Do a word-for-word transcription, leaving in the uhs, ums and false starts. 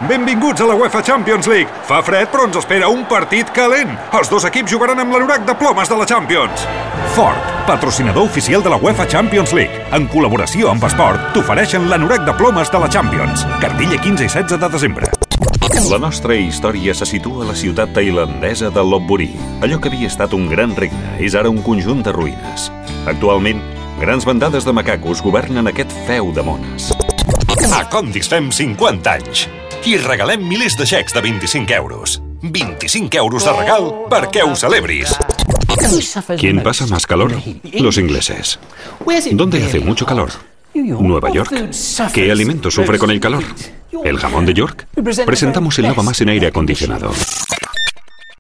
Benvinguts a la UEFA Champions League. Fa fred, però ens espera un partit calent. Els dos equips jugaran amb l'anorac de plomes de la Champions. Ford, patrocinador oficial de la UEFA Champions League. En col·laboració amb Esport, t'ofereixen l'anorac de plomes de la Champions. Cartilla quinze i setze de desembre. La nostra història se situa a la ciutat tailandesa de Lopburi. Allò que havia estat un gran regne és ara un conjunt de ruïnes. Actualment, grans bandades de macacos governen aquest feu de mones. A Condis fem cinquanta anys i regalem milers de xecs de vint-i-cinc euros. vint-i-cinc euros de regal perquè ho celebris. ¿Quién pasa más calor? Los ingleses. ¿Dónde hace mucho calor? Nueva York. ¿Qué alimento sufre con el calor? ¿El jamón de York? Presentamos el lavamass en aire acondicionado.